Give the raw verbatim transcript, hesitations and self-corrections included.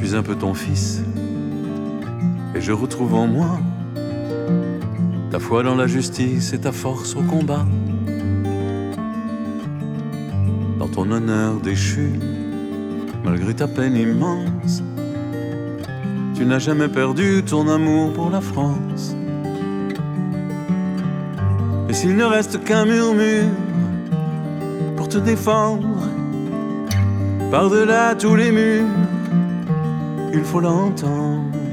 suis un peu ton fils, et je retrouve en moi ta foi dans la justice et ta force au combat. Dans ton honneur déchu, malgré ta peine immense, tu n'as jamais perdu ton amour pour la France. Et s'il ne reste qu'un murmure pour te défendre, par-delà tous les murs, il faut l'entendre.